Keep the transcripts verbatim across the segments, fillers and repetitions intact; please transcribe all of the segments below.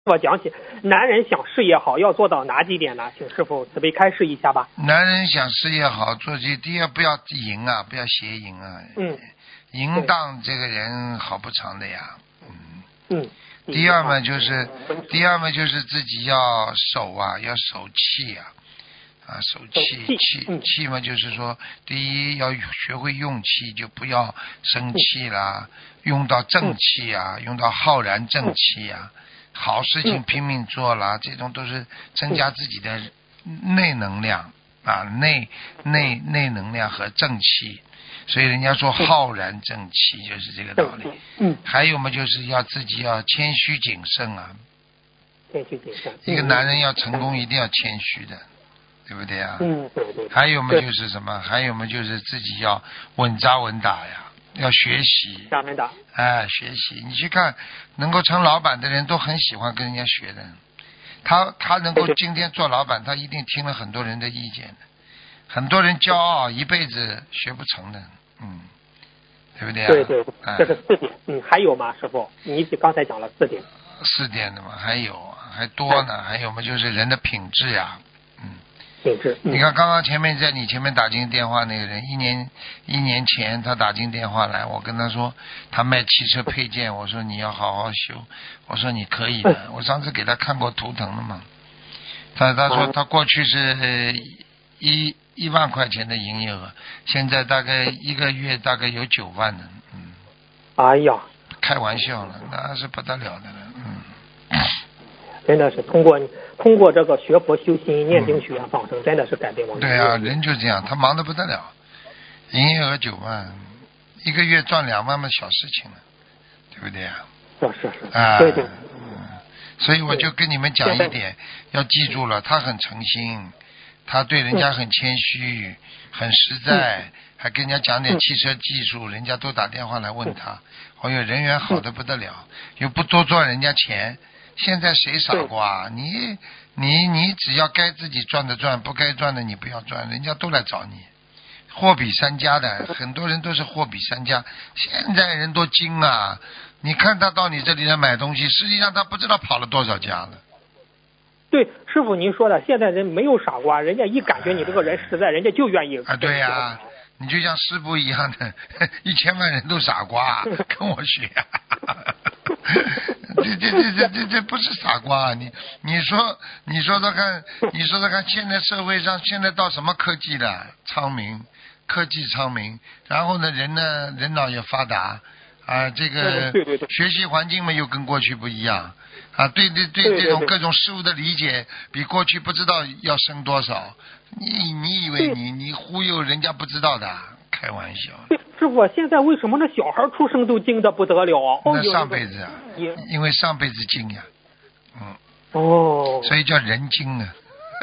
我讲起男人想事业好要做到哪几点呢？请师傅慈悲开示一下吧。 男人想事业好，做这第一不要淫啊，不要邪淫啊。 嗯。 淫荡这个人好不长的呀。嗯。 嗯。 第二嘛就是，第二嘛就是自己要守啊，要守气啊，啊守气气气嘛就是说，第一要学会用气，就不要生气啦，用到正气啊，用到浩然正气啊。好事情拼命做了，这种都是增加自己的内能量啊，内内内能量和正气，所以人家说浩然正气就是这个道理。 嗯。 还有嘛，就是要自己要谦虚谨慎啊。 谦虚谨慎。 一个男人要成功，一定要谦虚的，对不对啊？ 嗯，对对。 还有嘛，就是什么？还有嘛，就是自己要稳扎稳打呀。要学习，哎，学习。你去看，能够成老板的人都很喜欢跟人家学的。他他能够今天做老板，他一定听了很多人的意见的。很多人骄傲，一辈子学不成的，嗯，对不对啊？ 对对， 哎、 这是四点。嗯，还有吗，师傅？你刚才讲了四点。 四点的嘛，还有还多呢，还有嘛，就是人的品质呀，嗯。 品质。 你看，刚刚前面在你前面打进电话那个人，一年一年前他打进电话来，我跟他说他卖汽车配件，我说你要好好修，我说你可以的，我上次给他看过图腾了嘛。他他说他过去是一一万块钱的营业额，现在大概一个月大概有九万的，嗯。 哎呀， 开玩笑了，那是不得了的了，嗯。 真的是通过通过这个学佛修心、念经许愿放生，真的是改变我们。 对啊，人就这样，他忙得不得了，营业额九万，一个月赚两万嘛，小事情了，对不对啊？ 是是是， 啊， 对对。 嗯，所以我就跟你们讲一点，要记住了，他很诚心，他对人家很谦虚，很实在，还跟人家讲点汽车技术，人家都打电话来问他，哦哟，人缘好得不得了，又不多赚人家钱。现在谁傻瓜？你你你只要该自己赚的赚，不该赚的你不要赚，人家都来找你。货比三家的，很多人都是货比三家。现在人多精啊！你看他到你这里来买东西，实际上他不知道跑了多少家了。 对，师傅您说的，现在人没有傻瓜，人家一感觉你这个人实在，人家就愿意。 啊，对呀、啊，你就像师傅一样的，一千万人都傻瓜，跟我学、啊。这这这这这这不是傻瓜，你你说你说说看，你说说看，现在社会上现在到什么科技了？昌明，科技昌明，然后呢，人呢人脑也发达啊，这个学习环境嘛又跟过去不一样啊，对对对，这种各种事物的理解比过去不知道要深多少。你你以为你你忽悠人家不知道的？开玩笑。 师傅，现在为什么那小孩出生都精的不得了啊？ 那上辈子啊，因为上辈子精呀，嗯。 哦。 所以叫人精啊。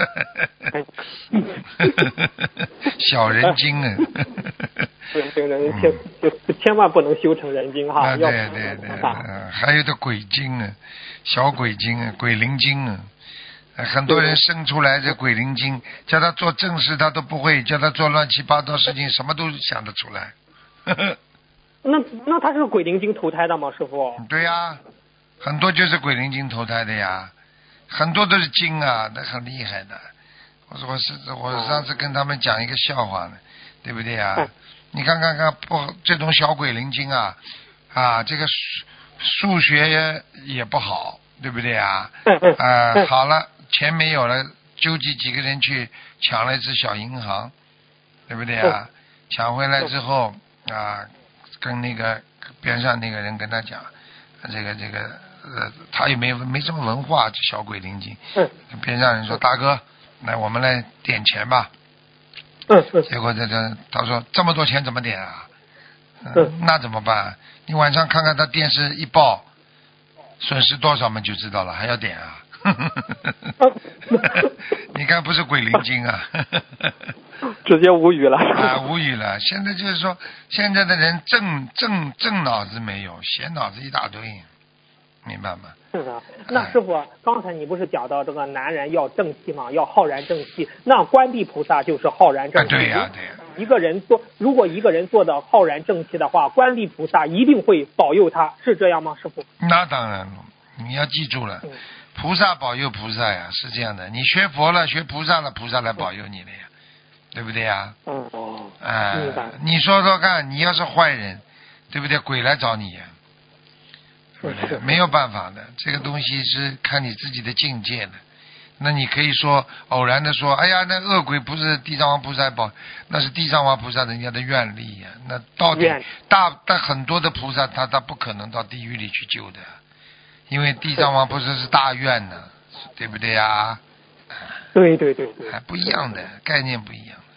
小人精啊。 人精人千就千万不能修成人精哈。 对对对，还有的鬼精啊，小鬼精啊，鬼灵精啊。很多人生出来这鬼灵精，叫他做正事他都不会，叫他做乱七八糟事情什么都想得出来。 那那他是鬼灵精投胎的吗，师傅？ 对呀、啊，很多就是鬼灵精投胎的呀，很多都是精啊，那很厉害的。我说我是我上次跟他们讲一个笑话呢，对不对呀、啊？你看看看不这种小鬼灵精啊啊，这个数数学也不好，对不对啊？啊，好了。钱没有了，纠集几个人去抢了一只小银行，对不对啊？抢回来之后啊，跟那个边上那个人跟他讲，这个这个呃，他也没没什么文化，这小鬼灵精。边上人说：“大哥，来我们来点钱吧。”结果这这他说：“这么多钱怎么点啊？”嗯，那怎么办？你晚上看看他电视一报，损失多少嘛就知道了，还要点啊？你看不是鬼灵精啊。 直接无语了啊，无语了。现在就是说，现在的人正正正脑子没有，闲脑子一大堆，明白吗？ 是的。那师傅、啊，刚才你不是讲到这个男人要正气嘛，要浩然正气。那观地菩萨就是浩然正气。 啊、对呀、啊，对呀、啊。 一个人做，如果一个人做的浩然正气的话，观地菩萨一定会保佑他，是这样吗，师傅？ 那当然了，你要记住了。嗯， 菩萨保佑菩萨呀，是这样的。你学佛了，学菩萨了，菩萨来保佑你了呀，对不对呀？ 嗯哦。 哎、 明白。 你说说看，你要是坏人，对不对？鬼来找你呀，对不对？没有办法的，这个东西是看你自己的境界的。那你可以说偶然的说，哎呀，那恶鬼不是地藏王菩萨保，那是地藏王菩萨人家的愿力呀。那到底大但很多的菩萨他他不可能到地狱里去救的，因为地藏王菩萨是大愿呢，对不对呀？ 对对对对， 还不一样的概念不一样。